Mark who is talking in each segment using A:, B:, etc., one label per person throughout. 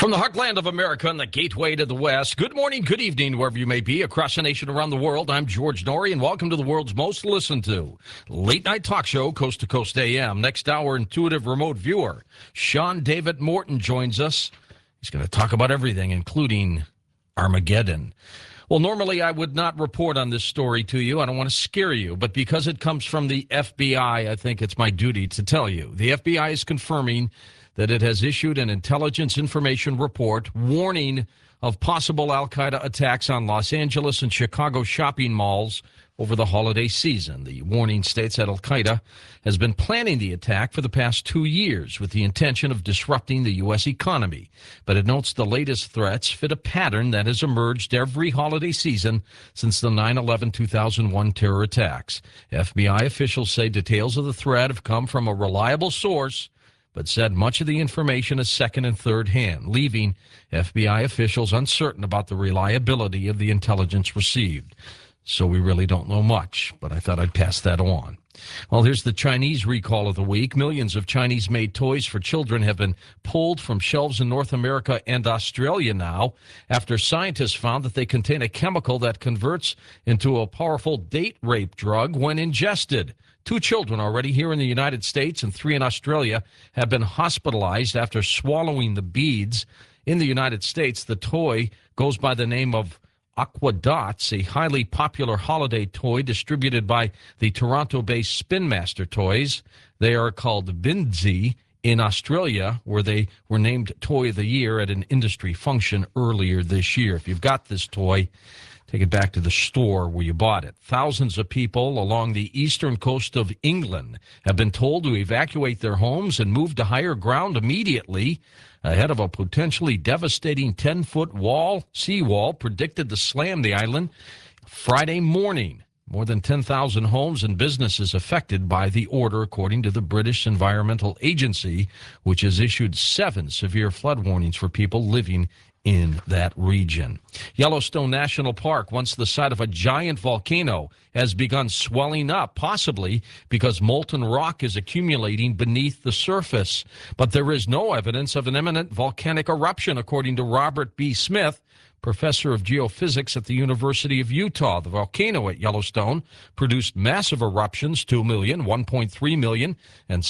A: From the heartland of America and the gateway to the West, good morning, good evening, wherever you may be, across the nation, around the world. I'm George Norrie, and welcome to the world's most listened to late-night talk show, Coast to Coast AM. Next hour, intuitive remote viewer Sean David Morton joins us. He's going to talk about everything, including Armageddon. Well, normally I would not report on this story to you. I don't want to scare you, but because it comes from the FBI, I think it's my duty to tell you. The FBI is confirming that it has issued an intelligence information report warning of possible al-Qaeda attacks on Los Angeles and Chicago shopping malls over the holiday season. The warning states that al-Qaeda has been planning the attack for the past 2 years with the intention of disrupting the U.S. economy. But it notes the latest threats fit a pattern that has emerged every holiday season since the 9/11-2001 terror attacks. FBI officials say details of the threat have come from a reliable source, but said much of the information is second and third hand, leaving FBI officials uncertain about the reliability of the intelligence received. So we really don't know much, but I thought I'd pass that on. Well, here's the Chinese recall of the week. Millions of Chinese-made toys for children have been pulled from shelves in North America and Australia now after scientists found that they contain a chemical that converts into a powerful date rape drug when ingested. 2 children already here in the United States and 3 in Australia have been hospitalized after swallowing the beads. In the United States, the toy goes by the name of Aqua Dots, a highly popular holiday toy distributed by the Toronto-based Spin Master Toys. They are called Bindsy in Australia, where they were named Toy of the Year at an industry function earlier this year. If you've got this toy, take it back to the store where you bought it. Thousands of people along the eastern coast of England have been told to evacuate their homes and move to higher ground immediately ahead of a potentially devastating 10-foot seawall predicted to slam the island Friday morning. More than 10,000 homes and businesses affected by the order, according to the British Environmental Agency, which has issued 7 severe flood warnings for people living in that region. Yellowstone National Park, once the site of a giant volcano, has begun swelling up, possibly because molten rock is accumulating beneath the surface. But there is no evidence of an imminent volcanic eruption, according to Robert B. Smith, professor of geophysics at the University of Utah. The volcano at Yellowstone produced massive eruptions 2 million, 1.3 million, and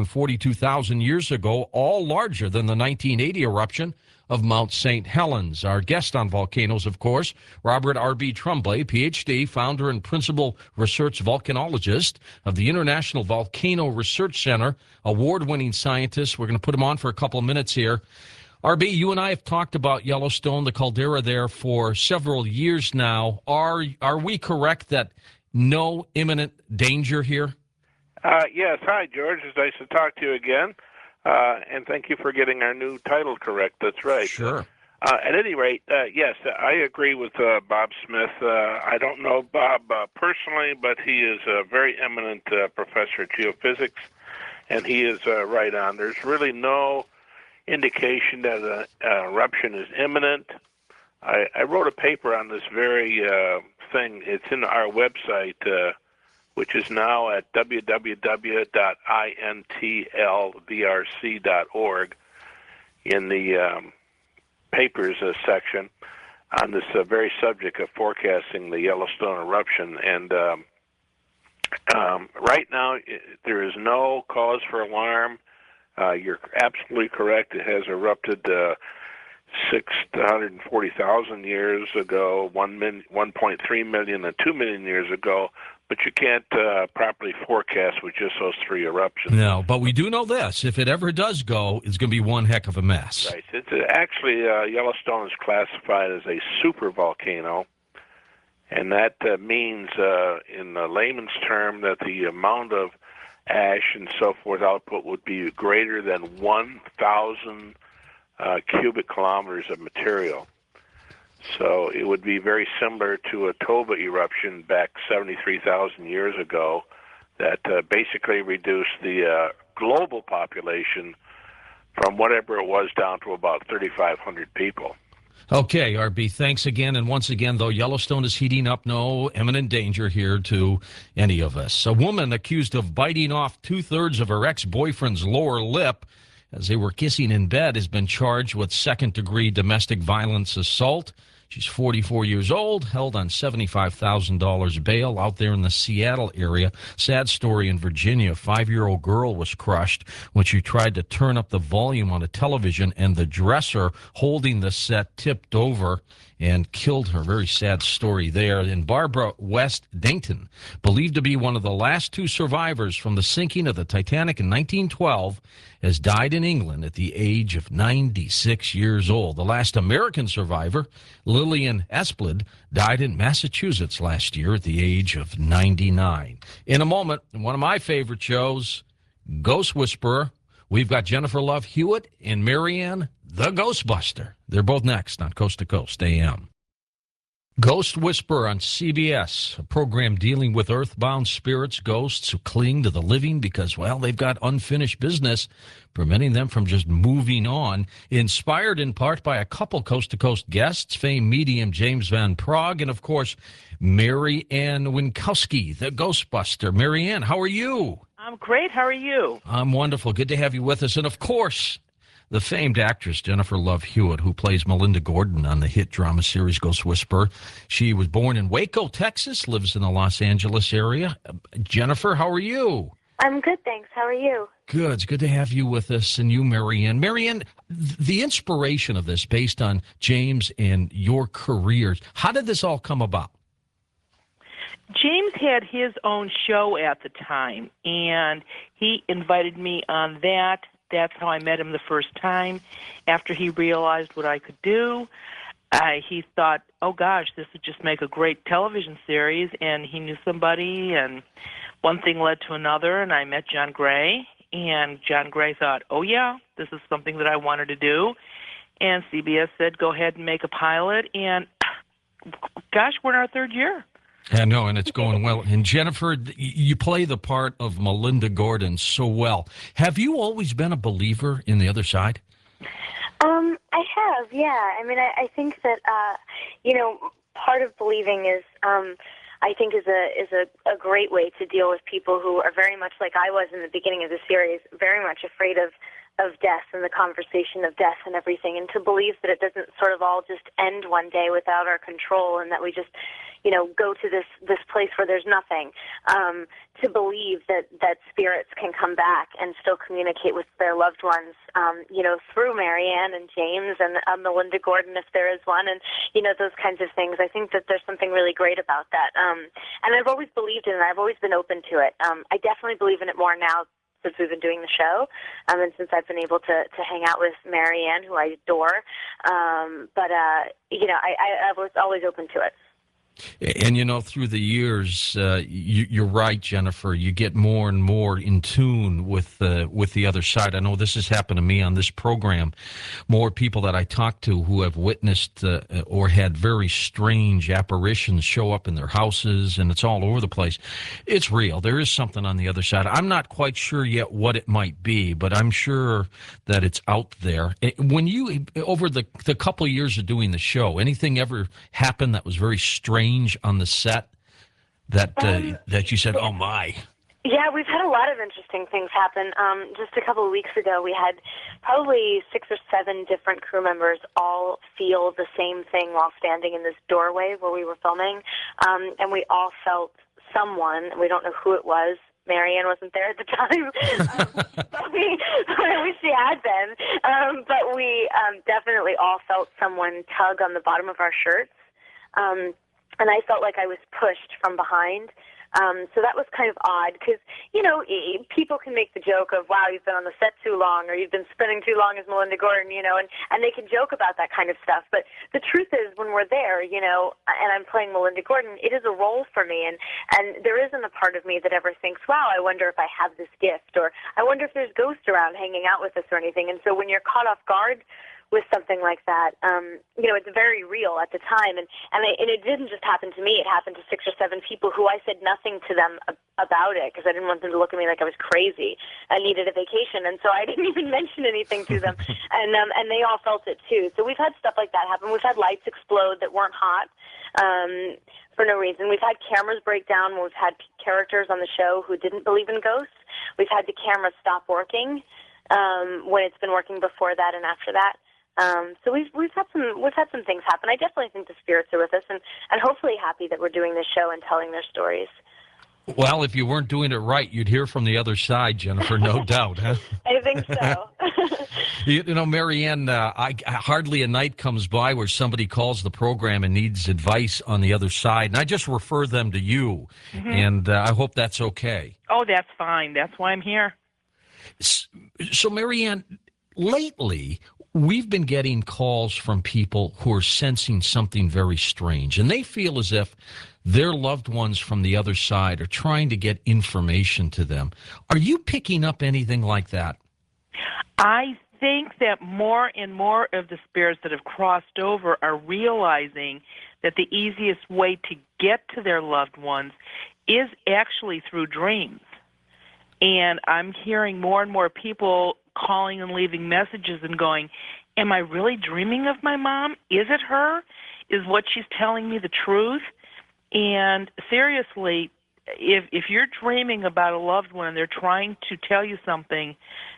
A: 642,000 years ago, all larger than the 1980 eruption of Mount St. Helens. Our guest on volcanoes, of course, Robert R.B. Tremblay, Ph.D., founder and principal research volcanologist of the International Volcano Research Center, award-winning scientist. We're going to put him on for a couple of minutes here. R.B., you and I have talked about Yellowstone, the caldera there, for several years now. Are we correct that no imminent danger here?
B: Yes. Hi, George. It's nice to talk to you again. And thank you for getting our new title correct. That's right.
A: Sure.
B: At any rate, yes, I agree with Bob Smith. I don't know Bob personally, but he is a very eminent professor of geophysics, and he is right on. There's really no indication that an eruption is imminent. I wrote a paper on this very thing. It's in our website, which is now at www.intlvrc.org in the papers section on this very subject of forecasting the Yellowstone eruption. And right now, there is no cause for alarm. You're absolutely correct. It has erupted 640,000 years ago, 1.3 million, and 2 million years ago. But you can't properly forecast with just those 3 eruptions.
A: No, but we do know this. If it ever does go, it's going to be one heck of a mess.
B: Right. It's actually, Yellowstone is classified as a supervolcano, and that means, in the layman's term, that the amount of ash and so forth output would be greater than 1,000 cubic kilometers of material. So it would be very similar to a Toba eruption back 73,000 years ago that basically reduced the global population from whatever it was down to about 3,500 people.
A: Okay, RB, thanks again. And once again, though, Yellowstone is heating up. No imminent danger here to any of us. A woman accused of biting off 2/3 of her ex-boyfriend's lower lip as they were kissing in bed, has been charged with second-degree domestic violence assault. She's 44 years old, held on $75,000 bail out there in the Seattle area. Sad story in Virginia. A 5-year-old girl was crushed when she tried to turn up the volume on a television, and the dresser holding the set tipped over and killed her. Very sad story there. And Barbara West Dayton, believed to be one of the last two survivors from the sinking of the Titanic in 1912, has died in England at the age of 96 years old. The last American survivor, Lillian Esplid, died in Massachusetts last year at the age of 99. In a moment, one of my favorite shows, Ghost Whisperer. We've got Jennifer Love Hewitt and Marianne, the Ghostbuster. They're both next on Coast to Coast AM. Ghost Whisperer on CBS, a program dealing with earthbound spirits, ghosts who cling to the living because, well, they've got unfinished business, preventing them from just moving on. Inspired in part by a couple coast-to-coast guests, famed medium James Van Prague, and, of course, Mary Ann Winkowski, the Ghostbuster. Mary Ann, how are you?
C: I'm great. How are you?
A: I'm wonderful. Good to have you with us. And, of course, the famed actress Jennifer Love Hewitt, who plays Melinda Gordon on the hit drama series Ghost Whisperer. She was born in Waco, Texas, lives in the Los Angeles area. Jennifer, how are you?
D: I'm good, thanks. How are you?
A: Good. It's good to have you with us, and you, Marianne. Marianne, the inspiration of this based on James and your careers, how did this all come about?
C: James had his own show at the time, and he invited me on that. That's how I met him the first time. After he realized what I could do, he thought, oh, gosh, this would just make a great television series, and he knew somebody, and one thing led to another, and I met John Gray, and John Gray thought, oh, yeah, this is something that I wanted to do, and CBS said, go ahead and make a pilot, and gosh, we're in our third year.
A: I know, and it's going well. And Jennifer, you play the part of Melinda Gordon so well. Have you always been a believer in the other side?
D: I have, yeah. I mean, I think that, part of believing is, I think is a great way to deal with people who are very much like I was in the beginning of the series, very much afraid of death and the conversation of death and everything, and to believe that it doesn't sort of all just end one day without our control, and that we just, go to this place where there's nothing. To believe that spirits can come back and still communicate with their loved ones, through Marianne and James and Melinda Gordon, if there is one, and, those kinds of things. I think that there's something really great about that. And I've always believed in it, and I've always been open to it. I definitely believe in it more now since we've been doing the show, and since I've been able to hang out with Marianne, who I adore. I was always open to it.
A: And, through the years, you're right, Jennifer, you get more and more in tune with the other side. I know this has happened to me on this program. More people that I talk to who have witnessed or had very strange apparitions show up in their houses, and it's all over the place. It's real. There is something on the other side. I'm not quite sure yet what it might be, but I'm sure that it's out there. When you, over the couple of years of doing the show, anything ever happened that was very strange on the set that you said, oh my?
D: Yeah, we've had a lot of interesting things happen. Just a couple of weeks ago, we had probably 6 or 7 different crew members all feel the same thing while standing in this doorway where we were filming, and we all felt someone. We don't know who it was. Marianne wasn't there at the time, but I wish she had been. But we definitely all felt someone tug on the bottom of our shirts. And I felt like I was pushed from behind. So that was kind of odd because, people can make the joke of, wow, you've been on the set too long, or you've been spending too long as Melinda Gordon, and they can joke about that kind of stuff. But the truth is, when we're there, and I'm playing Melinda Gordon, it is a role for me. And there isn't a part of me that ever thinks, wow, I wonder if I have this gift, or I wonder if there's ghosts around hanging out with us or anything. And so when you're caught off guard with something like that, it's very real at the time, and it didn't just happen to me. It happened to 6 or 7 people who I said nothing to them about it because I didn't want them to look at me like I was crazy. I needed a vacation, and so I didn't even mention anything to them, and they all felt it too. So we've had stuff like that happen. We've had lights explode that weren't hot for no reason. We've had cameras break down when we've had characters on the show who didn't believe in ghosts. We've had the cameras stop working. when it's been working before that and after that. So we've had some things happen. I definitely think the spirits are with us, and hopefully happy that we're doing this show and telling their stories.
A: Well, if you weren't doing it right, you'd hear from the other side, Jennifer, no doubt. Huh?
D: I think so.
A: You know, Marianne, hardly a night comes by where somebody calls the program and needs advice on the other side, and I just refer them to you, and I hope that's okay.
C: Oh, that's fine. That's why I'm here.
A: So, Marianne, lately, we've been getting calls from people who are sensing something very strange, and they feel as if their loved ones from the other side are trying to get information to them. Are you picking up anything like that?
C: I think that more and more of the spirits that have crossed over are realizing that the easiest way to get to their loved ones is actually through dreams. And I'm hearing more and more people calling and leaving messages and going, am I really dreaming of my mom? Is it her? Is what she's telling me the truth? And seriously, if you're dreaming about a loved one and they're trying to tell you something,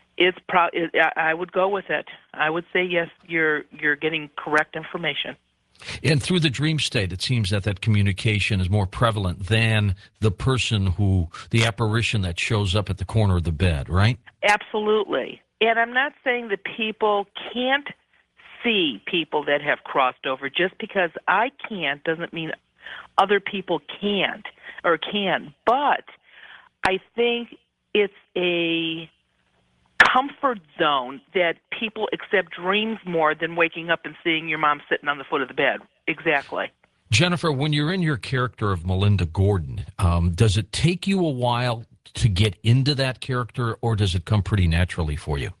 C: I would go with it. I would say yes, you're getting correct information.
A: And through the dream state, it seems that communication is more prevalent than the apparition that shows up at the corner of the bed, right?
C: Absolutely. And I'm not saying that people can't see people that have crossed over. Just because I can't doesn't mean other people can't or can. But I think it's a comfort zone that people accept dreams more than waking up and seeing your mom sitting on the foot of the bed. Exactly.
A: Jennifer, when you're in your character of Melinda Gordon, does it take you a while to get into that character, or does it come pretty naturally for you?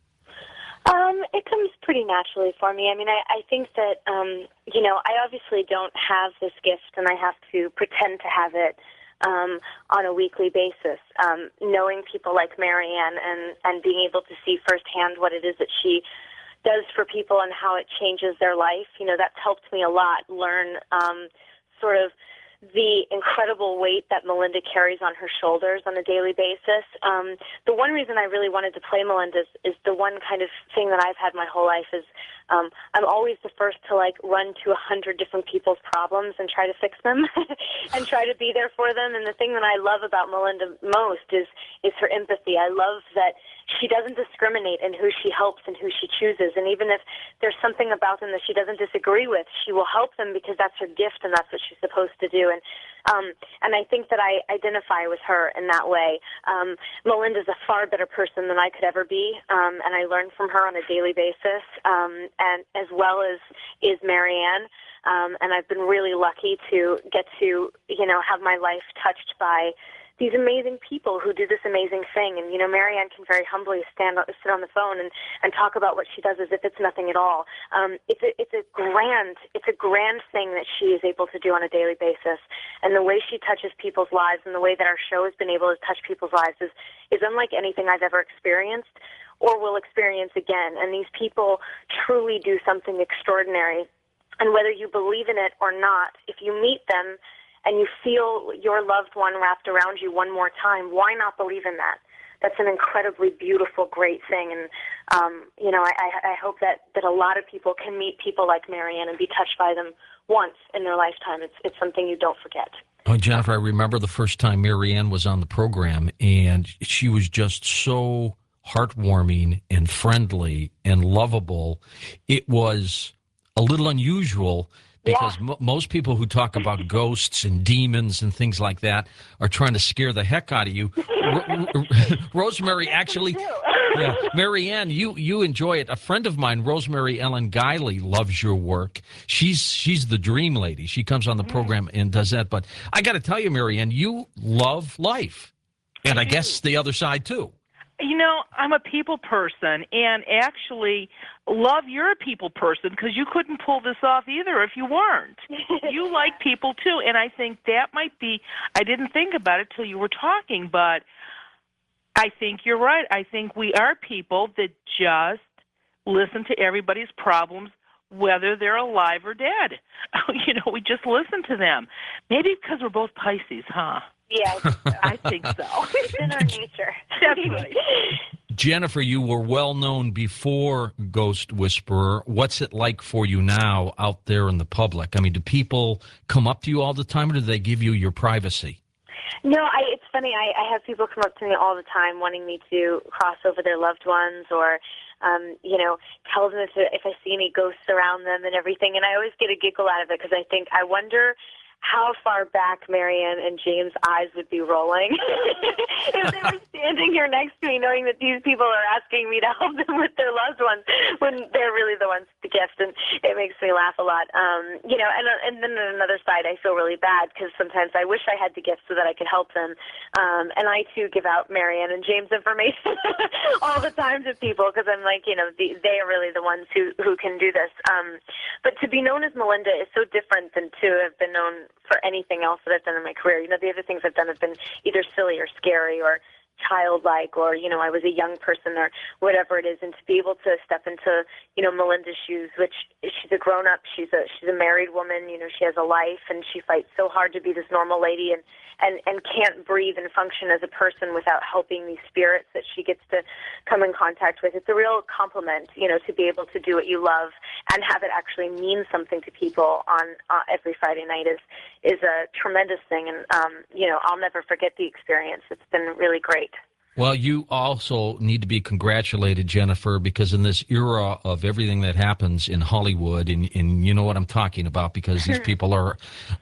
D: It comes pretty naturally for me. I mean, I think that, I obviously don't have this gift, and I have to pretend to have it on a weekly basis. Knowing people like Marianne and being able to see firsthand what it is that she does for people and how it changes their life, that's helped me a lot learn sort of the incredible weight that Melinda carries on her shoulders on a daily basis. The one reason I really wanted to play Melinda is the one kind of thing that I've had my whole life is I'm always the first to run to 100 different people's problems and try to fix them and try to be there for them. And the thing that I love about Melinda most is her empathy. I love that she doesn't discriminate in who she helps and who she chooses. And even if there's something about them that she doesn't disagree with, she will help them because that's her gift and that's what she's supposed to do. And I think that I identify with her in that way. Melinda's a far better person than I could ever be, and I learn from her on a daily basis, and as well as is Marianne. And I've been really lucky to get to, have my life touched by these amazing people who do this amazing thing. And, Marianne can very humbly sit on the phone and talk about what she does as if it's nothing at all. It's a grand thing that she is able to do on a daily basis. And the way she touches people's lives and the way that our show has been able to touch people's lives is unlike anything I've ever experienced or will experience again. And these people truly do something extraordinary. And whether you believe in it or not, if you meet them and you feel your loved one wrapped around you one more time, why not believe in that? That's an incredibly beautiful, great thing. And, I hope that a lot of people can meet people like Marianne and be touched by them once in their lifetime. It's something you don't forget.
A: Oh, Jennifer, I remember the first time Marianne was on the program, and she was just so heartwarming and friendly and lovable. It was a little unusual because most people who talk about ghosts and demons and things like that are trying to scare the heck out of you. Rosemary, actually, Marianne, you enjoy it. A friend of mine, Rosemary Ellen Guiley, loves your work. She's the dream lady. She comes on the program and does that. But I got to tell you, Marianne, you love life, and I guess the other side too.
C: I'm a people person, and actually, love, you're a people person because you couldn't pull this off either if you weren't. You like people too, and I think that might be, I didn't think about it till you were talking, but I think you're right. I think we are people that just listen to everybody's problems, whether they're alive or dead. We just listen to them. Maybe because we're both Pisces, huh?
D: Yeah,
C: I think so.
D: It's in our nature.
C: That's right.
A: Jennifer, you were well known before Ghost Whisperer. What's it like for you now out there in the public? I mean, do people come up to you all the time, or do they give you your privacy?
D: No, it's funny. I have people come up to me all the time wanting me to cross over their loved ones or, tell them if I see any ghosts around them and everything. And I always get a giggle out of it because I wonder how far back Marianne and James' eyes would be rolling if they were standing here next to me knowing that these people are asking me to help them with their loved ones when they're really the ones to gift. And it makes me laugh a lot. And then on another side, I feel really bad because sometimes I wish I had the gift so that I could help them. And I, too, give out Marianne and James' information all the time to people because I'm like, they are really the ones who can do this. But to be known as Melinda is so different than to have been known for anything else that I've done in my career. The other things I've done have been either silly or scary or childlike or, I was a young person or whatever it is. And to be able to step into, Melinda's shoes, which she's a grown-up, she's a married woman, she has a life and she fights so hard to be this normal lady and can't breathe and function as a person without helping these spirits that she gets to come in contact with. It's a real compliment, to be able to do what you love and have it actually mean something to people on every Friday night is a tremendous thing. And, I'll never forget the experience. It's been really great.
A: Well, you also need to be congratulated, Jennifer, because in this era of everything that happens in Hollywood, and you know what I'm talking about, because these people are,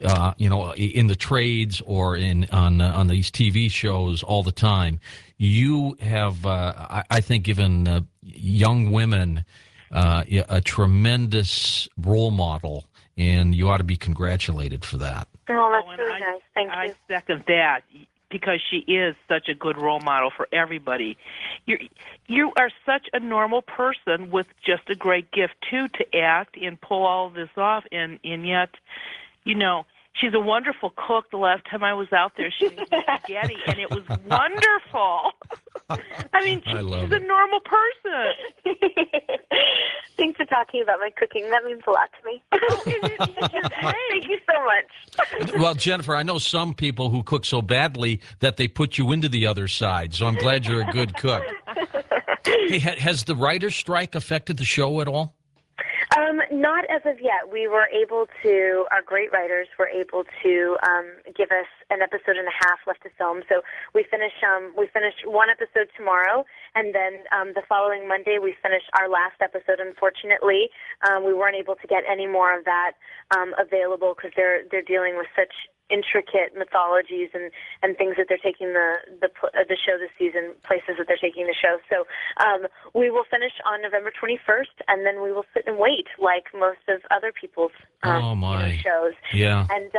A: in the trades or on these TV shows all the time. You have, I think, given young women a tremendous role model, and you ought to be congratulated for that.
D: Oh, that's really nice. Thank you.
C: I second that. Because she is such a good role model for everybody. You are such a normal person with just a great gift, too, to act and pull all of this off. And yet, she's a wonderful cook. The last time I was out there, she made spaghetti, and it was wonderful. I mean, she's a normal person.
D: Thanks for talking about my cooking. That means a lot to me. Thank you so much.
A: Well, Jennifer, I know some people who cook so badly that they put you into the other side, so I'm glad you're a good cook. Hey, has the writer's strike affected the show at all?
D: Not as of yet. Our great writers were able to give us an episode and a half left to film. So we finished one episode tomorrow, and then the following Monday we finished our last episode. Unfortunately, we weren't able to get any more of that available because they're dealing with such intricate mythologies and things that they're taking the show this season, places that they're taking the show. So we will finish on November 21st, and then we will sit and wait like most of other people's shows.
A: Yeah.
D: And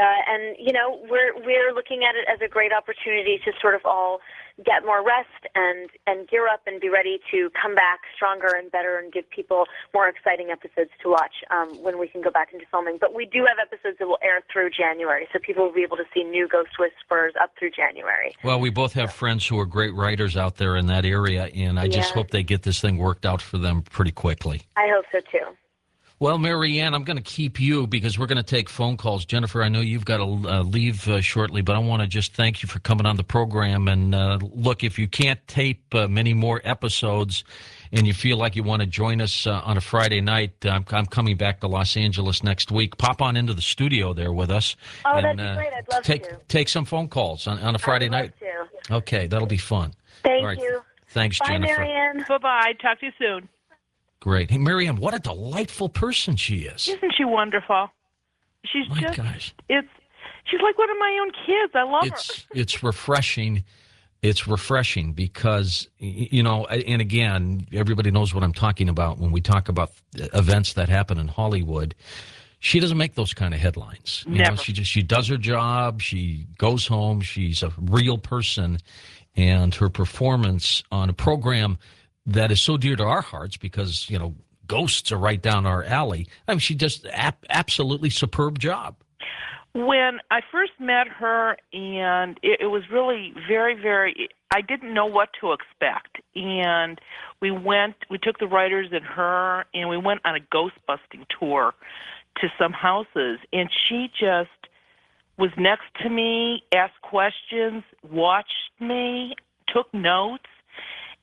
D: we're looking at it as a great opportunity to sort of all get more rest and gear up and be ready to come back stronger and better and give people more exciting episodes to watch when we can go back into filming. But we do have episodes that will air through January, so people will be able to see new Ghost Whisperers up through January.
A: Well, we both have friends who are great writers out there in that area, and I just hope they get this thing worked out for them pretty quickly.
D: I hope so, too.
A: Well, Marianne, I'm going to keep you because we're going to take phone calls. Jennifer, I know you've got to leave shortly, but I want to just thank you for coming on the program. And look, if you can't tape many more episodes and you feel like you want to join us on a Friday night, I'm coming back to Los Angeles next week. Pop on into the studio there with us.
D: Oh,
A: and,
D: that'd be great. I'd love to.
A: Take some phone calls on a Friday night.
D: To.
A: Okay, that'll be fun.
D: Thank you.
A: Thanks,
D: Bye,
A: Jennifer.
C: Marianne. Bye-bye. Talk to you soon.
A: Great. Hey, Marianne, what a delightful person she is.
C: Isn't she wonderful? She's
A: gosh.
C: She's like one of my own kids. I love her.
A: It's refreshing. It's refreshing because, and again, everybody knows what I'm talking about when we talk about events that happen in Hollywood. She doesn't make those kind of headlines.
C: Never.
A: She does her job. She goes home. She's a real person, and her performance on a program that is so dear to our hearts because, ghosts are right down our alley. I mean, she does absolutely superb job.
C: When I first met her, and it was really very, very, I didn't know what to expect. And we took the writers and her, and we went on a ghost-busting tour to some houses. And she just was next to me, asked questions, watched me, took notes.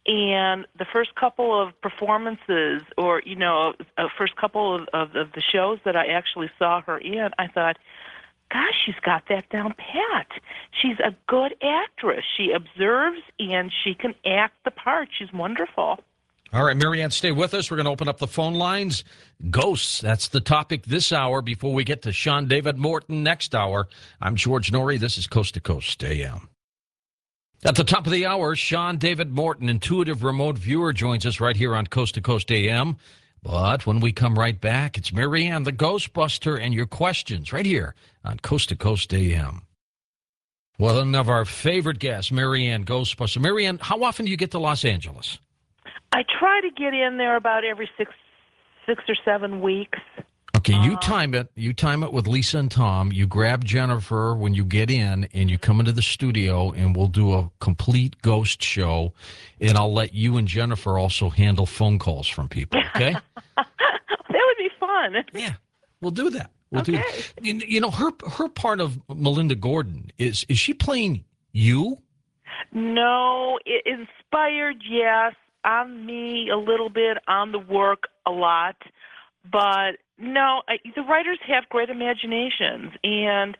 C: And the first couple of performances, or first couple of the shows that I actually saw her in, I thought, gosh, she's got that down pat. She's a good actress. She observes and she can act the part. She's wonderful.
A: All right, Marianne, stay with us. We're going to open up the phone lines. Ghosts, that's the topic this hour before we get to Sean David Morton next hour. I'm George Norrie. This is Coast to Coast AM. At the top of the hour, Sean David Morton, intuitive remote viewer, joins us right here on Coast to Coast AM. But when we come right back, it's Marianne, the Ghostbuster, and your questions right here on Coast to Coast AM. One of our favorite guests, Marianne Ghostbuster. Marianne, how often do you get to Los Angeles?
C: I try to get in there about every six or 7 weeks.
A: Okay, you time it. You time it with Lisa and Tom. You grab Jennifer when you get in, and you come into the studio, and we'll do a complete ghost show. And I'll let you and Jennifer also handle phone calls from people. Okay?
C: That would be fun.
A: Yeah, we'll do that. We'll
C: okay.
A: do. You know, her part of Melinda Gordon is she playing you?
C: No, it inspired, yes, on me a little bit, on the work a lot, but no, the writers have great imaginations, and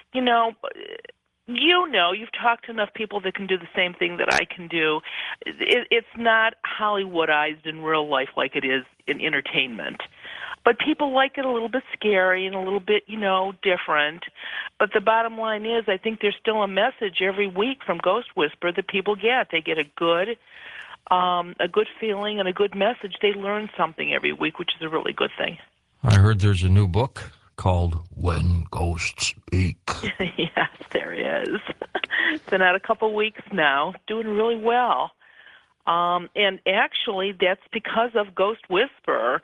C: you've talked to enough people that can do the same thing that I can do. It's not Hollywoodized in real life like it is in entertainment. But people like it a little bit scary and a little bit, different. But the bottom line is, I think there's still a message every week from Ghost Whisperer that people get. They get a good feeling and a good message. They learn something every week, which is a really good thing.
A: I heard there's a new book called When Ghosts Speak.
C: Yes, there is. It's been out a couple weeks now, doing really well. And actually, that's because of Ghost Whisperer.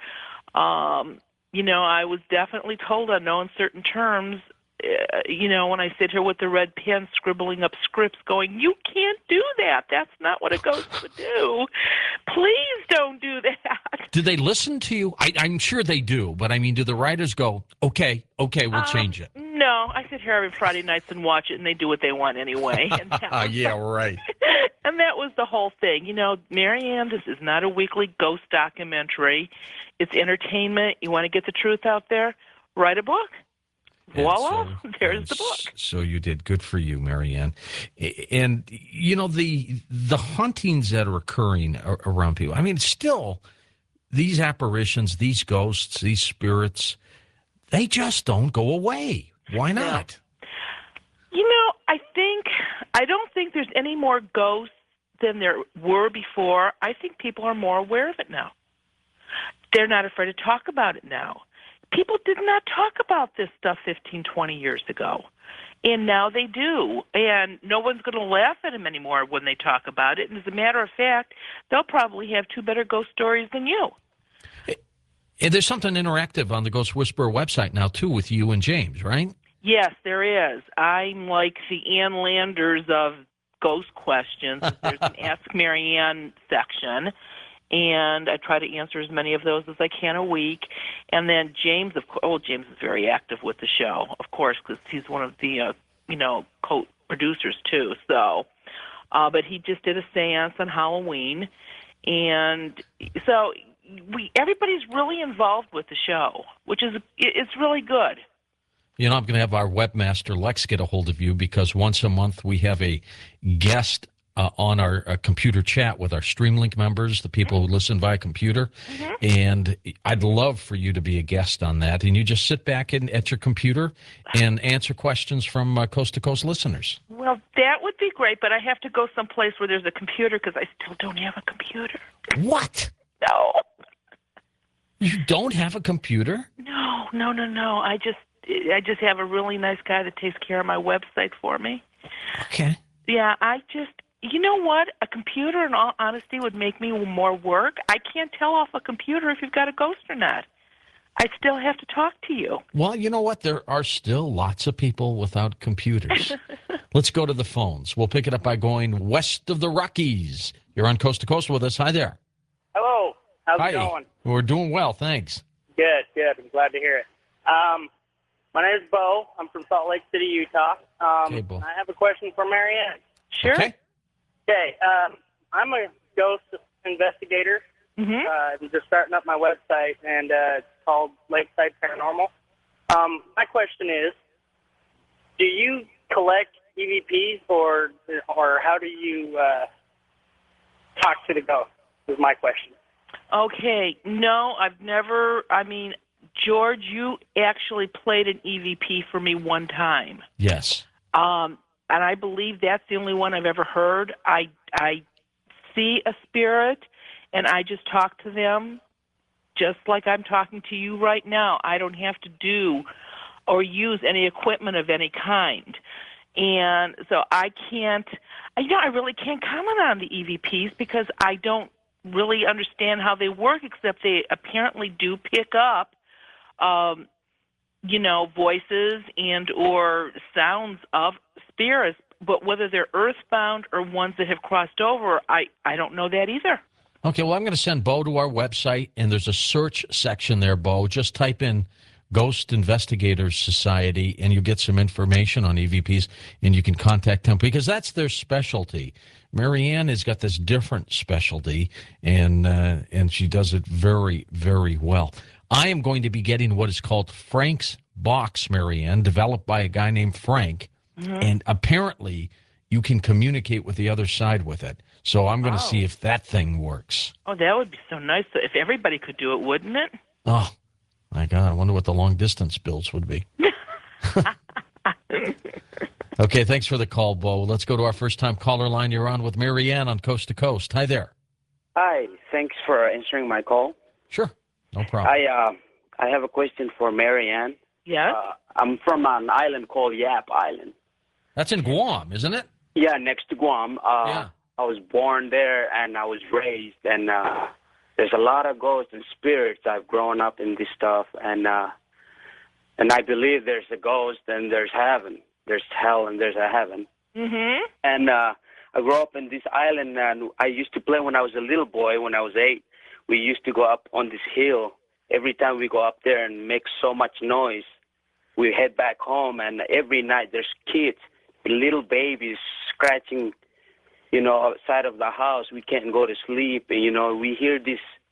C: I was definitely told on no uncertain terms, when I sit here with the red pen scribbling up scripts going, you can't do that. That's not what a ghost would do. Please don't do that.
A: Do they listen to you? I'm sure they do, but I mean, do the writers go, okay, we'll change it?
C: No, I sit here every Friday nights and watch it, and they do what they want anyway.
A: Yeah, right.
C: And that was the whole thing. Marianne, this is not a weekly ghost documentary. It's entertainment. You want to get the truth out there? Write a book. Voila, there's the book.
A: So you did. Good for you, Marianne. And, the hauntings that are occurring around people, I mean, still, these apparitions, these ghosts, these spirits, they just don't go away. Why not?
C: I don't think there's any more ghosts than there were before. I think people are more aware of it now. They're not afraid to talk about it now. People did not talk about this stuff 15, 20 years ago, and now they do. And no one's going to laugh at them anymore when they talk about it. And as a matter of fact, they'll probably have 2 better ghost stories than you.
A: And there's something interactive on the Ghost Whisperer website now, too, with you and James, right?
C: Yes, there is. I'm like the Ann Landers of ghost questions. There's an Ask Marianne section, and I try to answer as many of those as I can a week. And then James, James is very active with the show, of course, because he's one of the, co-producers, too. So, but he just did a seance on Halloween. And so everybody's really involved with the show, which is it's really good.
A: I'm going to have our webmaster, Lex, get a hold of you because once a month we have a guest on our computer chat with our Streamlink members, the people who listen via computer. Mm-hmm. And I'd love for you to be a guest on that. And you just sit back at your computer and answer questions from Coast to Coast listeners.
C: Well, that would be great, but I have to go someplace where there's a computer because I still don't have a computer.
A: What?
C: No.
A: You don't have a computer?
C: No. I just have a really nice guy that takes care of my website for me.
A: Okay.
C: Yeah, you know what? A computer, in all honesty, would make me more work. I can't tell off a computer if you've got a ghost or not. I still have to talk to you.
A: Well, you know what? There are still lots of people without computers. Let's go to the phones. We'll pick it up by going west of the Rockies. You're on Coast to Coast with us. Hi there.
E: Hello. How's it going?
A: We're doing well, thanks.
E: Good. I'm glad to hear it. My name is Bo. I'm from Salt Lake City, Utah.
A: Okay, Bo.
E: I have a question for Marianne.
C: Sure.
A: Okay.
E: Okay. I'm a ghost investigator.
C: Mm-hmm.
E: I'm just starting up my website, and it's called Lakeside Paranormal. My question is, do you collect EVPs, or how do you talk to the ghost? Is my question.
C: Okay. No, I've never. I mean, George, you actually played an EVP for me one time.
A: Yes.
C: And I believe that's the only one I've ever heard. I see a spirit, and I just talk to them just like I'm talking to you right now. I don't have to do or use any equipment of any kind. And so I can't, I really can't comment on the EVPs because I don't really understand how they work, except they apparently do pick up, voices and or sounds of spirits. But whether they're earthbound or ones that have crossed over, I don't know that either.
A: Okay, well, I'm going to send Bo to our website, and there's a search section there, Bo. Just type in Ghost Investigators Society, and you get some information on EVPs, and you can contact them because that's their specialty. Marianne has got this different specialty, and she does it very, very well. I am going to be getting what is called Frank's Box, Marianne, developed by a guy named Frank, and apparently you can communicate with the other side with it. So I'm going to see if that thing works.
C: Oh, that would be so nice. If everybody could do it, wouldn't it?
A: Oh, my God. I wonder what the long-distance bills would be. Okay, thanks for the call, Bo. Let's go to our first-time caller line. You're on with Marianne on Coast to Coast. Hi there.
F: Hi. Thanks for answering my call.
A: Sure. No problem.
F: I have a question for Marianne.
C: Yes?
F: I'm from an island called Yap Island.
A: That's in Guam, isn't it?
F: Yeah, next to Guam.
A: Yeah.
F: I was born there, and I was raised, and there's a lot of ghosts and spirits. I've grown up in this stuff, and I believe there's a ghost, and there's heaven. There's hell, and there's a heaven.
C: Mm-hmm.
F: And I grew up in this island, and I used to play when I was a little boy. When I was 8, we used to go up on this hill. Every time we go up there and make so much noise, we head back home, and every night there's kids, little babies scratching, outside of the house. We can't go to sleep. And, we hear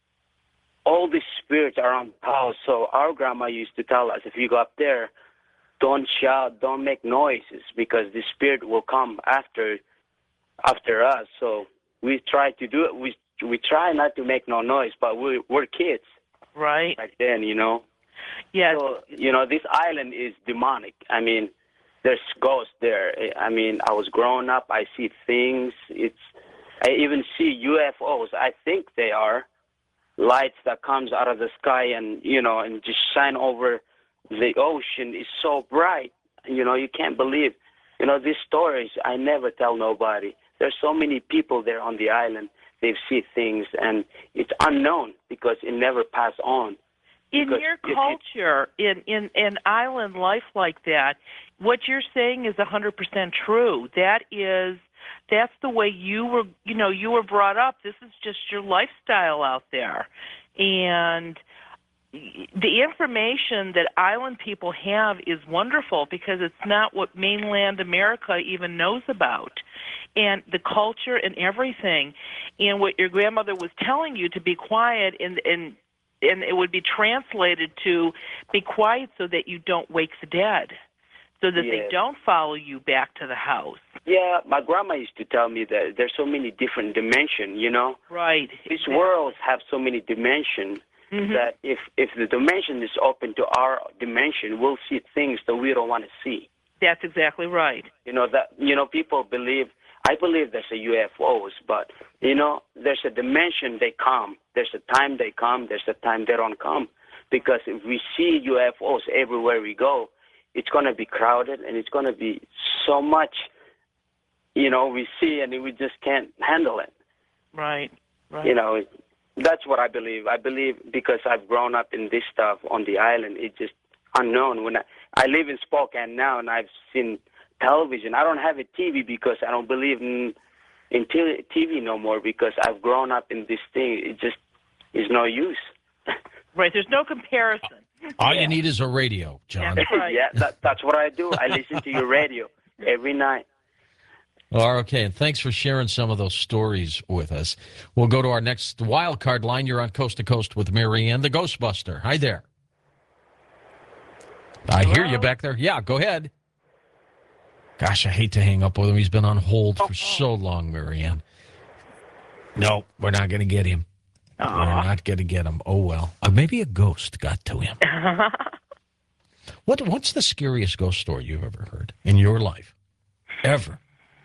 F: all these spirits around the house. So our grandma used to tell us, if you go up there, don't shout, don't make noises, because the spirit will come after us. So we try to do it. We try not to make no noise, but we're kids.
C: Right.
F: Back then,
C: Yes.
F: So, this island is demonic. I mean, there's ghosts there. I mean, I was growing up. I see things. I even see UFOs. I think they are lights that comes out of the sky and just shine over the ocean. Is so bright. You can't believe. These stories I never tell nobody. There's so many people there on the island. They've seen things, and it's unknown because it never passed on.
C: In your culture, in island life like that, what you're saying is 100% true. That's the way you were brought up. This is just your lifestyle out there. And the information that island people have is wonderful because it's not what mainland America even knows about. And the culture and everything. And what your grandmother was telling you to be quiet and it would be translated to be quiet so that you don't wake the dead, so that they don't follow you back to the house.
F: Yeah, my grandma used to tell me that there's so many different dimensions,
C: Right.
F: These worlds have so many dimensions that if the dimension is open to our dimension, we'll see things that we don't want to see.
C: That's exactly right.
F: People believe, I believe there's a UFOs, but, there's a dimension they come. There's a time they come. There's a time they don't come. Because if we see UFOs everywhere we go, it's going to be crowded, and it's going to be so much, we see, and we just can't handle it.
C: Right.
F: That's what I believe. I believe because I've grown up in this stuff on the island, it's just unknown. When I live in Spokane now, and I've seen television. I don't have a TV because I don't believe in TV no more because I've grown up in this thing. It just is no use.
C: Right. There's no comparison.
A: All you need is a radio, John.
C: That's right.
F: Yeah, that's what I do. I listen to your radio every night.
A: Okay, and thanks for sharing some of those stories with us. We'll go to our next wild card line. You're on Coast to Coast with Marianne, the Ghostbuster. Hi there. I hear you back there. Yeah, go ahead. Gosh, I hate to hang up with him. He's been on hold for so long, Marianne. No, we're not going to get him. We're not going to get him. Oh, well. Maybe a ghost got to him. What's the scariest ghost story you've ever heard in your life? Ever?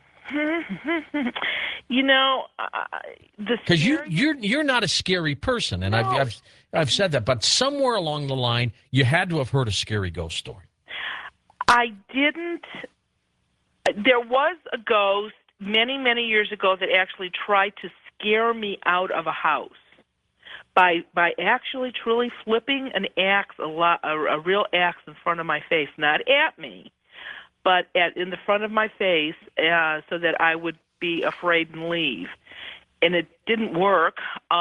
A: Because you're not a scary person, and
C: No.
A: I've said that, but somewhere along the line, you had to have heard a scary ghost story.
C: I didn't. There was a ghost many, many years ago that actually tried to scare me out of a house by actually truly flipping an axe, a real axe in front of my face, not at me, but in the front of my face, so that I would be afraid and leave. And it didn't work.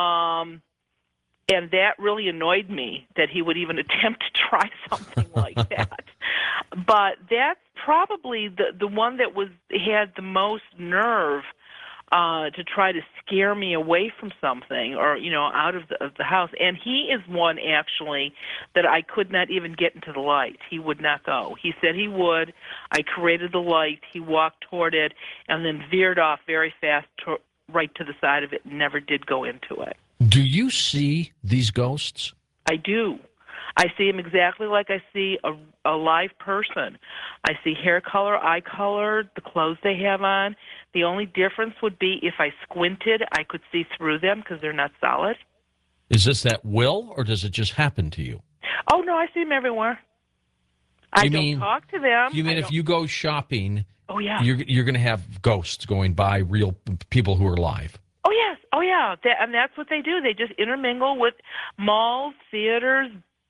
C: And that really annoyed me that he would even attempt to try something like that. But that's probably the one that had the most nerve to try to scare me away from something or, out of the house. And he is one, actually, that I could not even get into the light. He would not go. He said he would. I created the light. He walked toward it and then veered off very fast right to the side of it and never did go into it.
A: Do you see these ghosts?
C: I do. I see them exactly like I see a live person. I see hair color, eye color, the clothes they have on. The only difference would be if I squinted, I could see through them because they're not solid.
A: Is this at will, or does it just happen to you?
C: Oh, no, I see them everywhere. I don't talk to them.
A: You mean if you go shopping,
C: oh, yeah.
A: you're going to have ghosts going by, real people who are live?
C: Oh, yes. Oh, yeah. And that's what they do. They just intermingle with malls, theaters,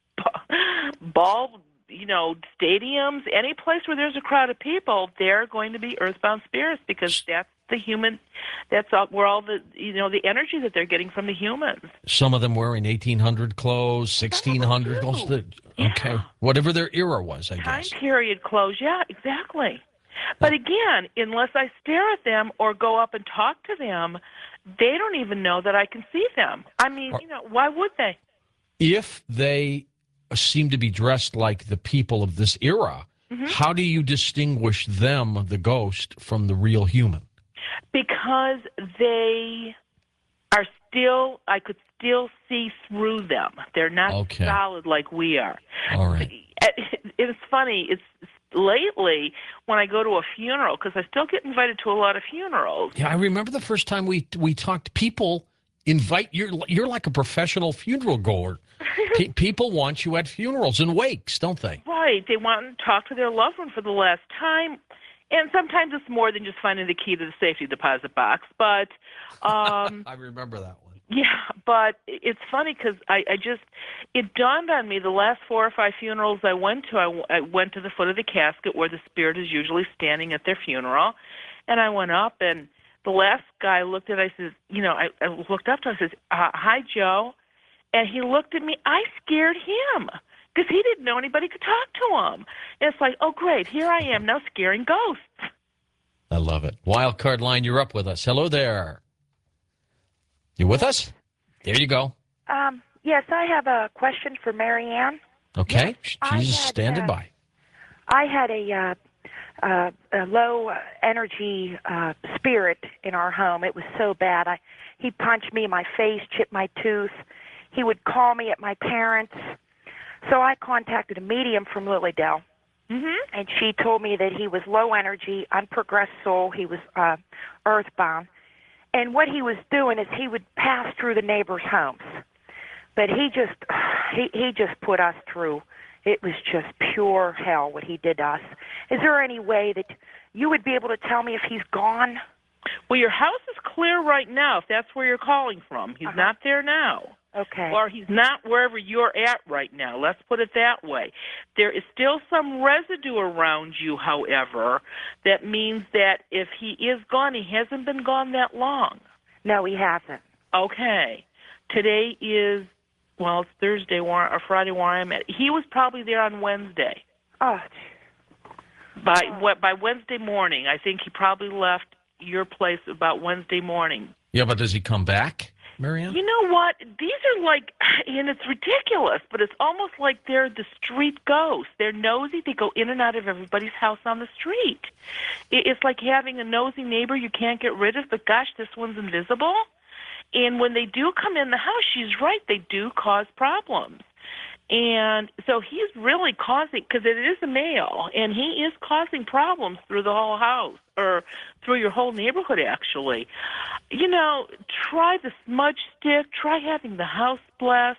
C: ball, stadiums, any place where there's a crowd of people. They're going to be earthbound spirits because that's the human. Where all the the energy that they're getting from the humans.
A: Some of them wearing 1800 clothes, 1600 clothes. Okay, whatever their era was, I guess.
C: Time period clothes. Yeah, exactly. But again, unless I stare at them or go up and talk to them, they don't even know that I can see them. I mean, why would they?
A: If they seem to be dressed like the people of this era, how do you distinguish them, the ghost, from the real human?
C: Because they are still, I could still see through them. They're not solid like we are.
A: All right.
C: It's funny. It's lately when I go to a funeral, because I still get invited to a lot of funerals.
A: Yeah, I remember the first time we talked, people invite, you're like a professional funeral goer. People want you at funerals and wakes, don't they?
C: Right. They want to talk to their loved one for the last time. And sometimes it's more than just finding the key to the safety deposit box. But
A: I remember that one.
C: Yeah, but it's funny because it dawned on me the last 4 or 5 funerals I went to, I went to the foot of the casket where the spirit is usually standing at their funeral. And I went up, and the last guy looked at it, I said, I looked up to him, I said, hi, Joe. And he looked at me. I scared him because he didn't know anybody could talk to him. And it's like, oh, great, here I am now scaring ghosts.
A: I love it. Wild card line, you're up with us. Hello there. You with us? There you go.
G: Yes, I have a question for Marianne.
A: Okay. She's standing by.
G: I had a low energy spirit in our home. It was so bad. He punched me in my face, chipped my tooth. He would call me at my parents'. So I contacted a medium from Lilydale, and she told me that he was low energy, unprogressed soul. He was earthbound. And what he was doing is he would pass through the neighbors' homes. But he just put us through. It was just pure hell what he did to us. Is there any way that you would be able to tell me if he's gone?
C: Well, your house is clear right now, if that's where you're calling from. He's not there now.
G: Okay.
C: Or he's not wherever you're at right now. Let's put it that way. There is still some residue around you, however, that means that if he is gone, he hasn't been gone that long.
G: No, he hasn't.
C: Okay. Today is, it's Thursday or Friday where I'm at. He was probably there on Wednesday.
G: Oh.
C: By Wednesday morning, I think he probably left your place about Wednesday morning.
A: Yeah, but does he come back, Marianne?
C: You know what? These are like, and it's ridiculous, but it's almost like they're the street ghosts. They're nosy. They go in and out of everybody's house on the street. It's like having a nosy neighbor you can't get rid of, but gosh, this one's invisible. And when they do come in the house, she's right, they do cause problems. And so he's really causing, because it is a male, and he is causing problems through the whole house, or through your whole neighborhood, actually. You know, try the smudge stick, try having the house blessed,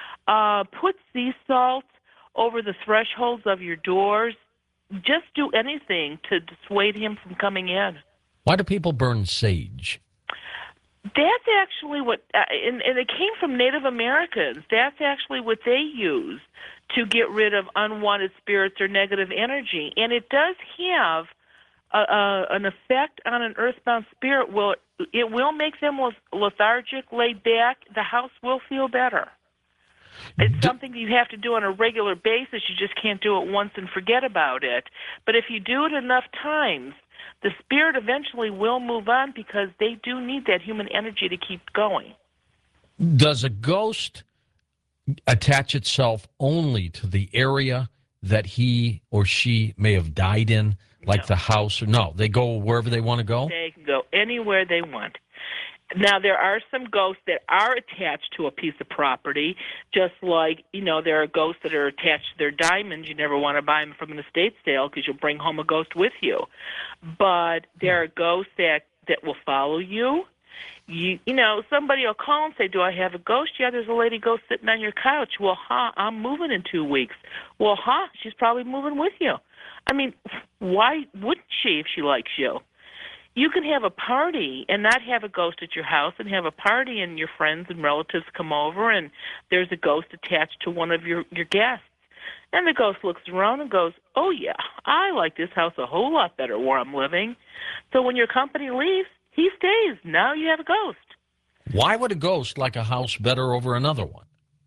C: put sea salt over the thresholds of your doors. Just do anything to dissuade him from coming in.
A: Why do people burn sage?
C: That's actually what, and it came from Native Americans. That's actually what they use to get rid of unwanted spirits or negative energy. And it does have an effect on an earthbound spirit. It will make them lethargic, laid back. The house will feel better. It's something you have to do on a regular basis. You just can't do it once and forget about it. But if you do it enough times, the spirit eventually will move on, because they do need that human energy to keep going.
A: Does a ghost attach itself only to the area that he or she may have died in, like the house? Or no, they go wherever they want to go?
C: They can go anywhere they want. Now, there are some ghosts that are attached to a piece of property, just like, you know, there are ghosts that are attached to their diamonds. You never want to buy them from an estate sale because you'll bring home a ghost with you. But there are ghosts that will follow you. You know, somebody will call and say, do I have a ghost? Yeah, there's a lady ghost sitting on your couch. Well, I'm moving in 2 weeks. Well, she's probably moving with you. I mean, why wouldn't she if she likes you? You can have a party and not have a ghost at your house, and have a party and your friends and relatives come over and there's a ghost attached to one of your guests. And the ghost looks around and goes, oh, yeah, I like this house a whole lot better where I'm living. So when your company leaves, he stays. Now you have a ghost.
A: Why would a ghost like a house better over another one?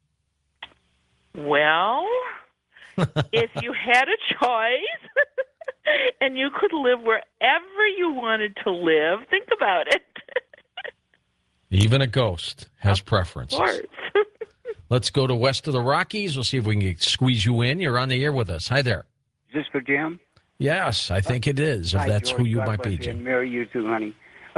C: Well, if you had a choice and you could live wherever you wanted to live, think about it.
A: Even a ghost has preferences.
C: Of course.
A: Let's go to west of the Rockies. We'll see if we can squeeze you in. You're on the air with us. Hi there.
H: Is this for Jim?
A: Yes, I think it is, if
H: Hi,
A: that's
H: George.
A: who you
H: God
A: might be,
H: bless you,
A: Jim.
H: and marry you too, honey.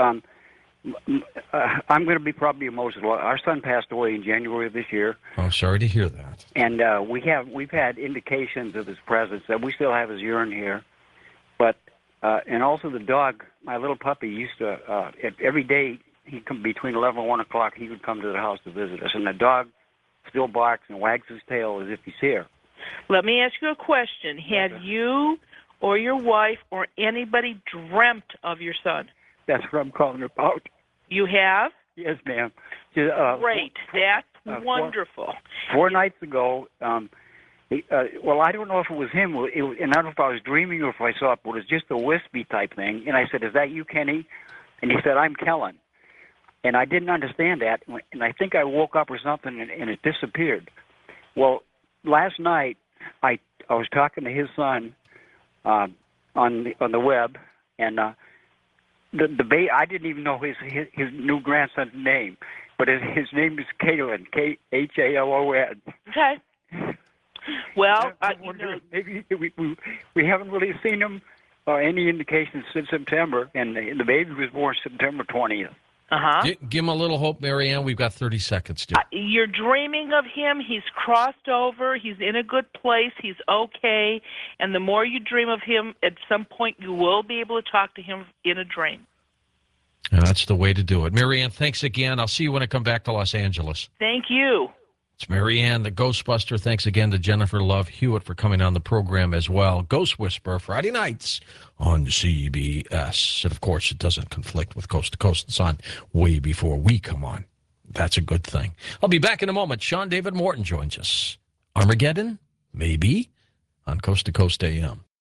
H: I'm going to be probably emotional. Our son passed away in January of this year.
A: Oh, sorry to hear that.
H: And we've had indications of his presence. That we still have his urine here. But and also the dog, my little puppy, used to every day he'd come between 11 and 1 o'clock. He would come to the house to visit us, and the dog still barks and wags his tail as if he's here.
C: Let me ask you a question. Have you or your wife or anybody dreamt of your son?
H: That's what I'm calling about.
C: You have?
H: Yes, ma'am.
C: Great. That's wonderful.
H: 4 nights ago, well, I don't know if it was him, and I don't know if I was dreaming or if I saw it, but it was just a wispy type thing. And I said, is that you, Kenny? And he said, I'm Kellen. And I didn't understand that, and I think I woke up or something, and it disappeared. Well, last night I was talking to his son on the web, and I didn't even know his new grandson's name, but his name is Kalen, Khalon.
C: Okay. Well,
H: maybe we haven't really seen him or any indications since September, and the baby was born September 20th.
C: Uh-huh.
A: Give him a little hope, Marianne. We've got 30 seconds, dear.
C: You're dreaming of him. He's crossed over. He's in a good place. He's okay. And the more you dream of him, at some point you will be able to talk to him in a dream.
A: And that's the way to do it. Marianne, thanks again. I'll see you when I come back to Los Angeles.
C: Thank you.
A: It's Marianne, the Ghostbuster. Thanks again to Jennifer Love Hewitt for coming on the program as well. Ghost Whisperer, Friday nights on CBS. And, of course, it doesn't conflict with Coast to Coast. It's on way before we come on. That's a good thing. I'll be back in a moment. Sean David Morton joins us. Armageddon? Maybe. On Coast to Coast AM.